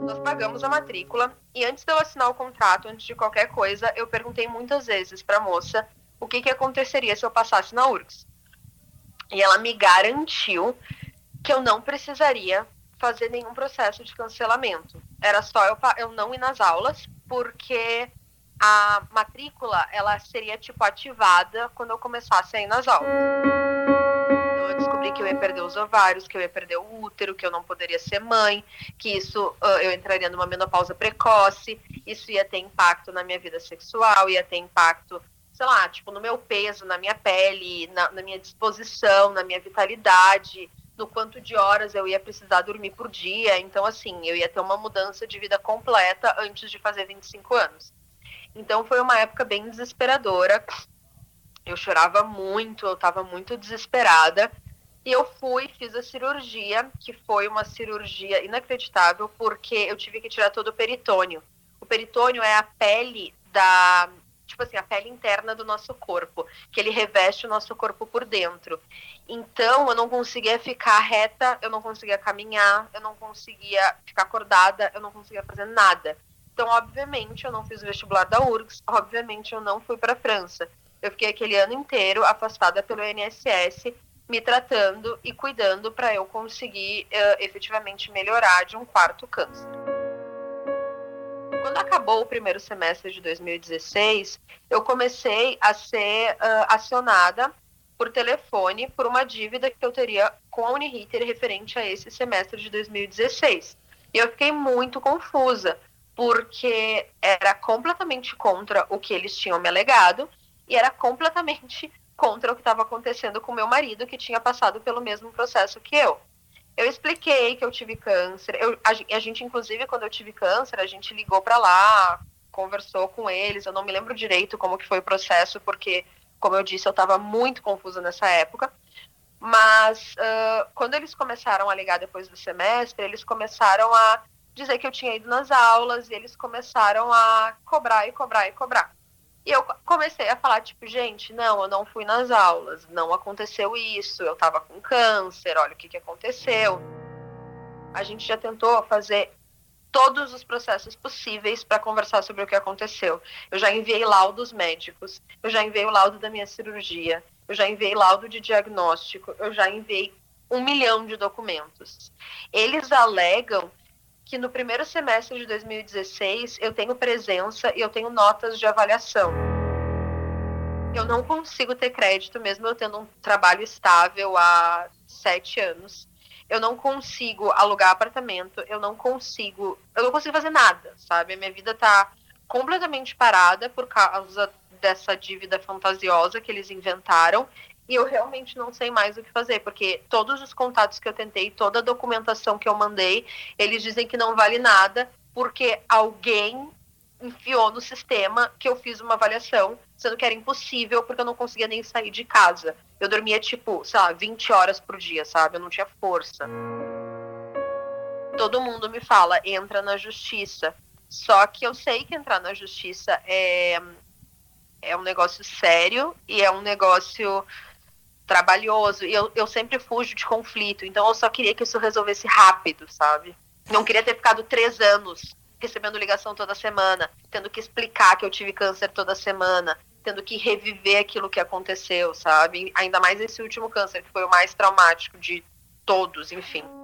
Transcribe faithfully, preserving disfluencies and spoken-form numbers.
Nós pagamos a matrícula e antes de eu assinar o contrato, antes de qualquer coisa, eu perguntei muitas vezes para a moça o que, que aconteceria se eu passasse na U R G S. E ela me garantiu que eu não precisaria fazer nenhum processo de cancelamento. Era só eu, eu não ir nas aulas, porque a matrícula, ela seria, tipo, ativada quando eu começasse a ir nas aulas. Então eu descobri que eu ia perder os ovários, que eu ia perder o útero, que eu não poderia ser mãe, que isso, uh, eu entraria numa menopausa precoce, isso ia ter impacto na minha vida sexual, ia ter impacto, sei lá, tipo, no meu peso, na minha pele, na, na minha disposição, na minha vitalidade, no quanto de horas eu ia precisar dormir por dia. Então, assim, eu ia ter uma mudança de vida completa antes de fazer vinte e cinco anos. Então, foi uma época bem desesperadora. Eu chorava muito, eu estava muito desesperada. E eu fui, fiz a cirurgia, que foi uma cirurgia inacreditável, porque eu tive que tirar todo o peritônio. O peritônio é a pele da... tipo assim, a pele interna do nosso corpo, que ele reveste o nosso corpo por dentro. Então, eu não conseguia ficar reta, eu não conseguia caminhar, eu não conseguia ficar acordada, eu não conseguia fazer nada. Então, obviamente, eu não fiz o vestibular da U R G S, obviamente, eu não fui para a França. Eu fiquei aquele ano inteiro afastada pelo I N S S, me tratando e cuidando para eu conseguir uh, efetivamente melhorar de um quarto câncer. Quando acabou o primeiro semestre de dois mil e dezesseis, eu comecei a ser uh, acionada por telefone por uma dívida que eu teria com a Uniriter referente a esse semestre de dois mil e dezesseis. E eu fiquei muito confusa, porque era completamente contra o que eles tinham me alegado e era completamente contra o que estava acontecendo com meu marido, que tinha passado pelo mesmo processo que eu. Eu expliquei que eu tive câncer. Eu, a, a gente, inclusive, quando eu tive câncer, a gente ligou para lá, conversou com eles. Eu não me lembro direito como que foi o processo, porque, como eu disse, eu estava muito confusa nessa época. Mas uh, quando eles começaram a ligar depois do semestre, eles começaram a dizer que eu tinha ido nas aulas e eles começaram a cobrar e cobrar e cobrar. E eu comecei a falar, tipo, gente, não, eu não fui nas aulas, não aconteceu isso, eu tava com câncer, olha o que que aconteceu. A gente já tentou fazer todos os processos possíveis para conversar sobre o que aconteceu. Eu já enviei laudos médicos, eu já enviei o laudo da minha cirurgia, eu já enviei laudo de diagnóstico, eu já enviei um milhão de documentos. Eles alegam que no primeiro semestre de dois mil e dezesseis eu tenho presença e eu tenho notas de avaliação. Eu não consigo ter crédito, mesmo eu tendo um trabalho estável há sete anos. Eu não consigo alugar apartamento, eu não consigo, eu não consigo fazer nada, sabe? A minha vida tá completamente parada por causa dessa dívida fantasiosa que eles inventaram. E eu realmente não sei mais o que fazer, porque todos os contatos que eu tentei, toda a documentação que eu mandei, eles dizem que não vale nada, porque alguém enfiou no sistema que eu fiz uma avaliação, sendo que era impossível, porque eu não conseguia nem sair de casa. Eu dormia, tipo, sei lá, vinte horas por dia, sabe? Eu não tinha força. Todo mundo me fala, entra na justiça. Só que eu sei que entrar na justiça é, é um negócio sério e é um negócio trabalhoso, e eu, eu sempre fujo de conflito, então eu só queria que isso resolvesse rápido, sabe? Não queria ter ficado três anos recebendo ligação toda semana, tendo que explicar que eu tive câncer toda semana, tendo que reviver aquilo que aconteceu, sabe? Ainda mais esse último câncer, que foi o mais traumático de todos, enfim.